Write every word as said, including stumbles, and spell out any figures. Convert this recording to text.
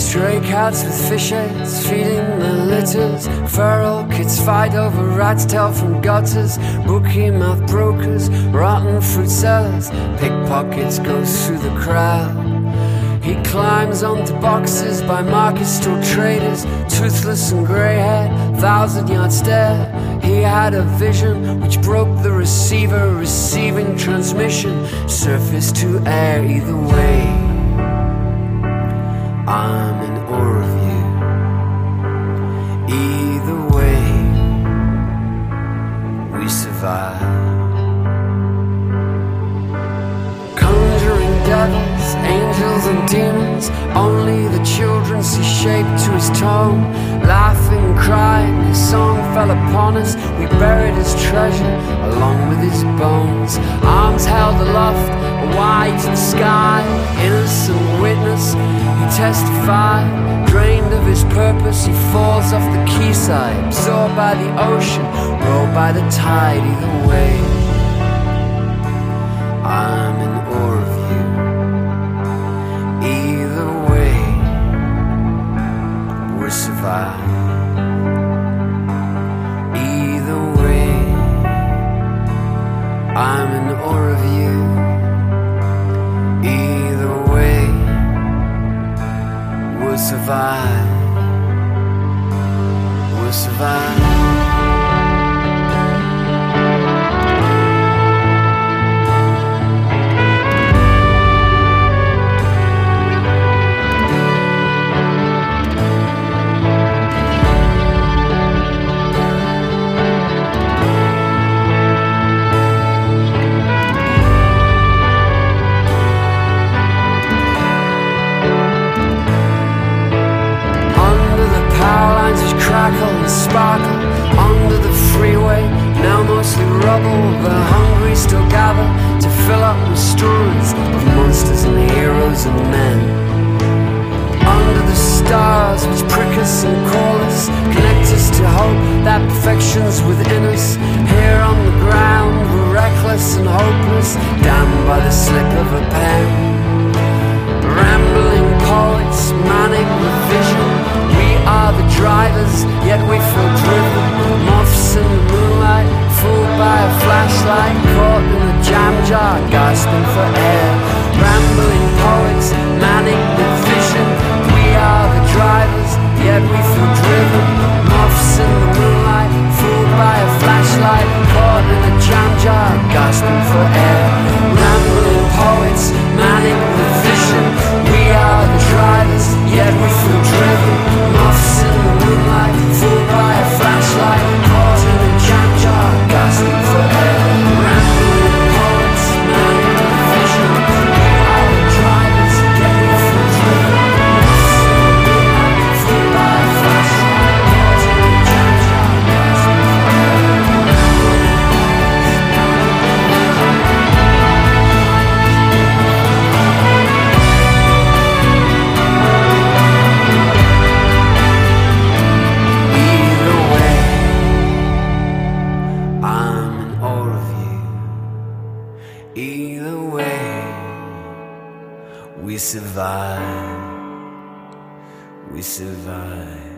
Stray cats with fish heads feeding the litters. Feral kids fight over rat's tail from gutters. Bookie mouth brokers, rotten fruit sellers. Pickpockets goes through the crowd. He climbs onto boxes by market store traders. Toothless and grey-haired, thousand-yard stare. He had a vision which broke the receiver. Receiving transmission, surface to air. Either way, I'm in awe of you. Either way, we survive. Conjuring devils, angels and demons. Only the children see shape to his tone. Laughing and crying, his song fell upon us. We buried his treasure along with his bones. Arms held aloft, wide to the sky. Innocent witness, he testified. Drained of his purpose, he falls off the quayside. Absorbed by the ocean, rolled by the tide. Either way, I'm in awe of you. Either way, we'll survive. Either way, I'm in awe of you. Either way, we'll survive. We'll survive. Crackle and sparkle under the freeway. Now mostly rubble, the hungry still gather to fill up with stories of monsters and heroes and men. Under the stars which prick us and call us, connect us to hope that perfection's within us. Here on the ground we're reckless and hopeless, damned by the slip of a pen. Rambling poets, manic with vision. We are the drivers, yet we feel driven. Moths in the moonlight, fooled by a flashlight. Caught in the jam jar, gasping for air. Rambling poets, manic with vision. We are the drivers, yet we feel driven. Moths in the moonlight, fooled by a flashlight. Caught in the jam jar, gasping for air. Rambling poets, manic with vision. We are the drivers, yet we feel driven. Moths in the moonlight, fooled by a flashlight. Caught in a jam jar, gasping for air. Rambling poets, manic with vision. We are the drivers, yet we feel driven. Moths in the moonlight, fooled by a flashlight. Caught in a jam jar, gasping for air. Either way, we survive, we survive.